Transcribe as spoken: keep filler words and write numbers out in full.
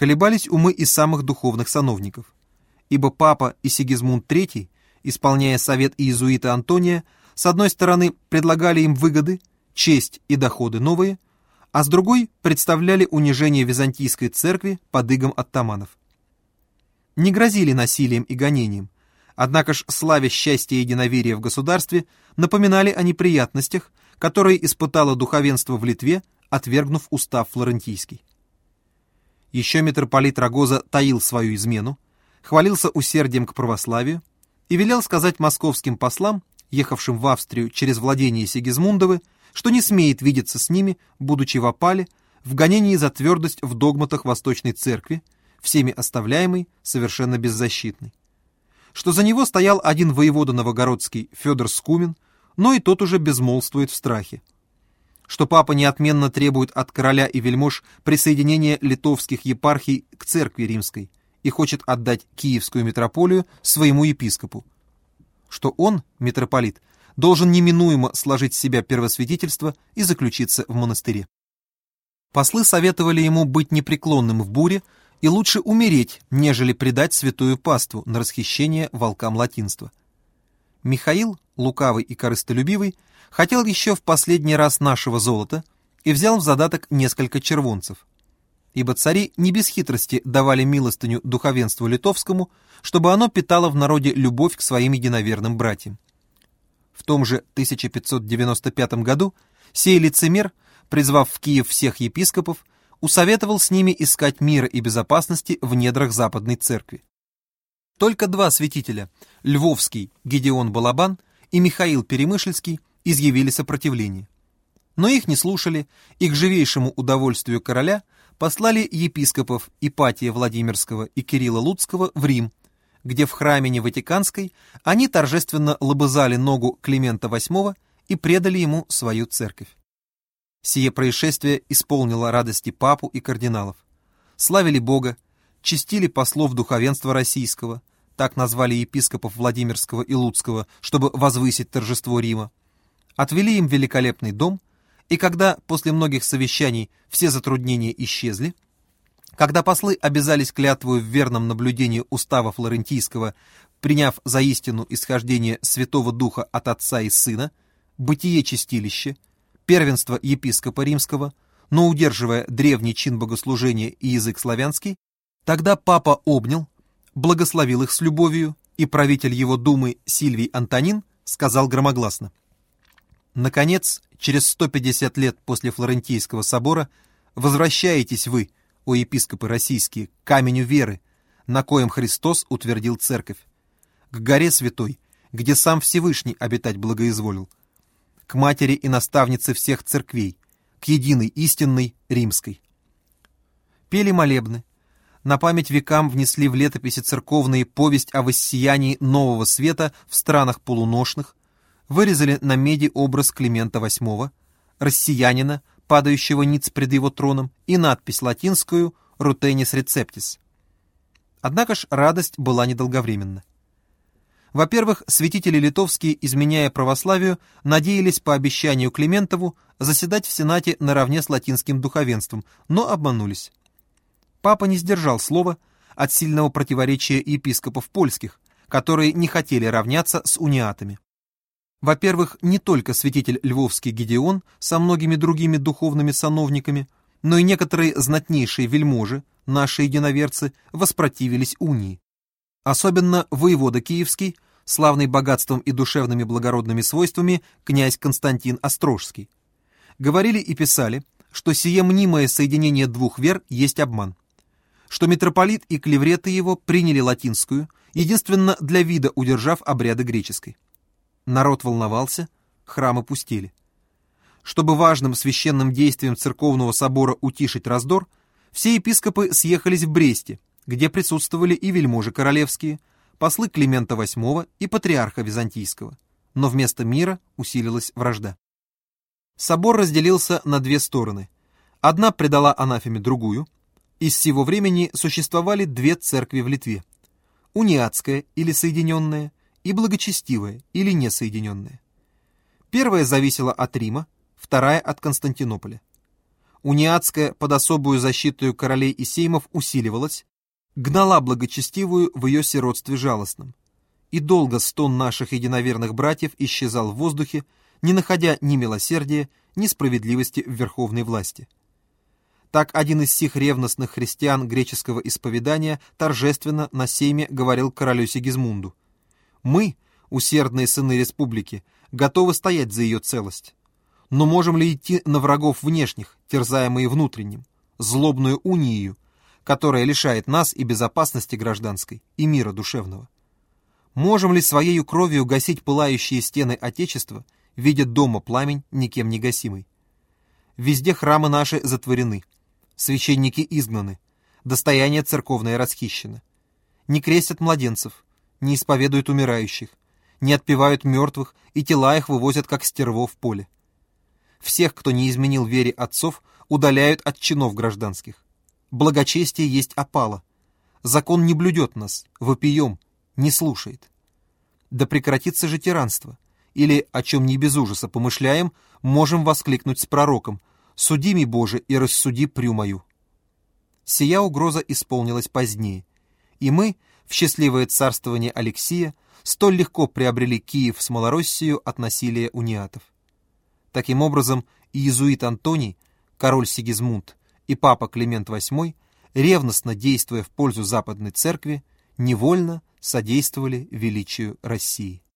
колебались умы и самых духовных сановников, ибо папа и Сигизмунд третий, исполняя совет иезуита Антония, с одной стороны предлагали им выгоды, честь и доходы новые, а с другой представляли унижение византийской церкви под игом оттаманов. Не грозили насилием и гонением, однако ж, славя счастье и единоверие в государстве, напоминали о неприятностях, которые испытало духовенство в Литве, отвергнув устав флорентийский. Еще митрополит Рагоза таил свою измену, хвалился усердием к православию и велел сказать московским послам, ехавшим в Австрию через владение Сигизмундовы, что не смеет видеться с ними, будучи в опале, в гонении за твердость в догматах Восточной Церкви, всеми оставляемый, совершенно беззащитный. Что за него стоял один воевода новогородский Федор Скумин, но и тот уже безмолвствует в страхе. Что папа неотменно требует от короля и вельмож присоединения литовских епархий к церкви римской и хочет отдать Киевскую митрополию своему епископу. Что он, митрополит, должен неминуемо сложить с себя первосвятительство и заключиться в монастыре. Послы советовали ему быть непреклонным в буре и лучше умереть, нежели предать святую паству на расхищение волкам латинства. Михаил, лукавый и корыстолюбивый, хотел еще в последний раз нашего золота и взял в задаток несколько червонцев, ибо цари не без хитрости давали милостыню духовенству литовскому, чтобы оно питало в народе любовь к своим единоверным братьям. В том же тысяча пятьсот девяносто пятом году сей лицемер, призвав в Киев всех епископов, усоветовал с ними искать мира и безопасности в недрах Западной Церкви. Только два святителя, Львовский Гедеон Балабан и Михаил Перемышльский, изъявили сопротивление. Но их не слушали, и к живейшему удовольствию короля послали епископов Ипатия Владимирского и Кирилла Луцкого в Рим, где в храмине Ватиканской они торжественно лобызали ногу Климента восьмого и предали ему свою церковь. Сие происшествие исполнило радости папу и кардиналов. Славили Бога, честили послов духовенства российского, так назвали епископов Владимирского и Луцкого, чтобы возвысить торжество Рима, отвели им великолепный дом, и когда после многих совещаний все затруднения исчезли, когда послы обязались клятвою в верном наблюдении устава флорентийского, приняв за истину исхождение Святого Духа от Отца и Сына, бытие чистилища, первенство епископа римского, но удерживая древний чин богослужения и язык славянский, тогда папа обнял, благословил их с любовью, и правитель его думы Сильвий Антонин сказал громогласно: «Наконец, через сто пятьдесят лет после Флорентийского собора возвращаетесь вы, о епископы российские, к каменю веры, на коем Христос утвердил церковь, к горе святой, где сам Всевышний обитать благоизволил, к матери и наставнице всех церквей, к единой истинной римской». Пели молебны, на память векам внесли в летописи церковные повесть о воссиянии нового света в странах полуношных, вырезали на меди образ Климента восьмого, россиянина, падающего ниц пред его троном, и надпись латинскую «Рутенис рецептис». Однако ж радость была недолговременна. Во-первых, святители литовские, изменяя православию, надеялись по обещанию Климентову заседать в Сенате наравне с латинским духовенством, но обманулись. Папа не сдержал слова от сильного противоречия епископов польских, которые не хотели равняться с униатами. Во-первых, не только святитель Львовский Гедеон со многими другими духовными сановниками, но и некоторые знатнейшие вельможи, наши единоверцы, воспротивились унии. Особенно воевода Киевский, славный богатством и душевными благородными свойствами князь Константин Острожский. Говорили и писали, что сие мнимое соединение двух вер есть обман, что митрополит и клевреты его приняли латинскую, единственно для вида удержав обряды греческой. Народ волновался, храмы пустели. Чтобы важным священным действием церковного собора утишить раздор, все епископы съехались в Бресте, где присутствовали и вельможи королевские, послы Климента восьмого и патриарха Византийского, но вместо мира усилилась вражда. Собор разделился на две стороны. Одна предала анафеме другую, и с сего времени существовали две церкви в Литве: униатская или соединенная, и благочестивая или несоединенная. Первая зависела от Рима, вторая от Константинополя. униатская под особую защиту королей и сеймов усиливалась, гнала благочестивую в ее сиротстве жалостном. И долго стон наших единоверных братьев исчезал в воздухе, не находя ни милосердия, ни справедливости в верховной власти. Так один из сих ревностных христиан греческого исповедания торжественно на сейме говорил королю Сигизмунду: «Мы, усердные сыны республики, готовы стоять за ее целость. Но можем ли идти на врагов внешних, терзаемые внутренним, злобную унией, которая лишает нас и безопасности гражданской, и мира душевного? Можем ли своею кровью гасить пылающие стены Отечества, видя дома пламень никем не гасимый? Везде храмы наши затворены, священники изгнаны, достояние церковное расхищено. Не крестят младенцев, не исповедуют умирающих, не отпевают мертвых, и тела их вывозят, как стерво, в поле. Всех, кто не изменил вере отцов, удаляют от чинов гражданских. Благочестие есть опала. Закон не блюдет нас, вопием, не слушает. Да прекратится же тиранство, или, о чем не без ужаса помышляем, можем воскликнуть с пророком: «Суди ми, Боже, и рассуди прю мою». Сия угроза исполнилась позднее, и мы, в счастливое царствование Алексия, столь легко приобрели Киев с Малороссию от насилия униатов. Таким образом, иезуит Антоний, король Сигизмунд и папа Климент восьмой, ревностно действуя в пользу Западной Церкви, невольно содействовали величию России.